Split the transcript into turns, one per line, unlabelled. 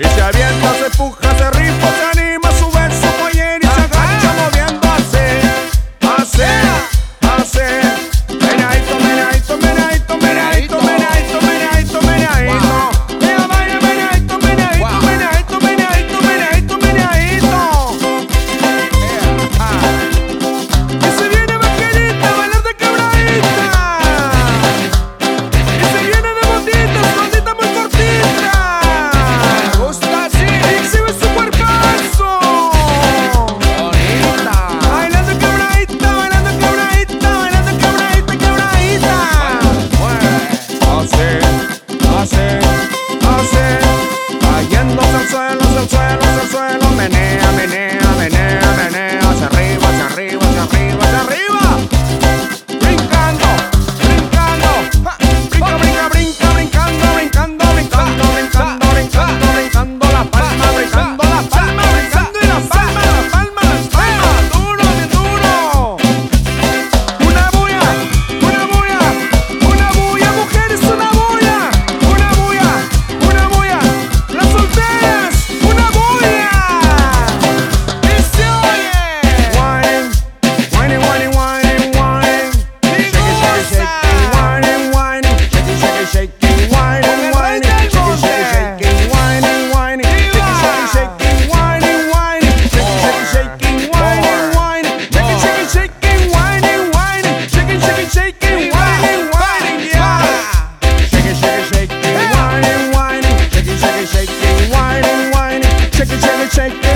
Y se avienta, se empuja, se rifa, se anima, sube su poller y se agacha moviendo así, así, así. Meneadito, meneadito, meneadito, meneadito, meneadito, meneadito, meneadito. Ella baila meneadito, meneadito, meneadito, meneadito, meneadito, meneadito. Y se viene vaquerita a bailar de quebradita. Y se viene de bonditas, bandita muy cortita. Me gusta así. Y exhibe su cuerpazo. Bonita. Bailando quebradita, bailando quebradita, bailando quebradita, quebradita. Así, así, así. Cayéndose al suelo, al suelo, al suelo. Menea, menea, menea, menea. Hacia arriba, hacia arriba, hacia arriba, hacia arriba. Brincando, brincando. Brinca, brinca, brinca, brincando, brincando, brincando, brincando, brincando, brincando la palma, brincando la palma, brincando y la palma, la palma, la palma. Duro, bien duro. Una bulla, una bulla, una bulla, mujeres, una bulla, una bulla, una bulla. Las solteras, una bulla. Y se oye. Whining, whining, whining, whining, whining. Shake it, shake it, shake it, whining, whining. Shake it, shake it, shake it, whining, whining. Shake it, shake it, shake it, whining, whining. Shake it, shake it, shake it, whining, whining. Shake it, shake it, shake it, whining, whining. Shake it, shake it, shake it, whining, whining. Shake it, shake it, shake it, whining, whining. Yeah. Shake it, shake it, shake it, whining, whining. Shake it, shake it, shake it, whining, whining. Shake it, shake it, shake it.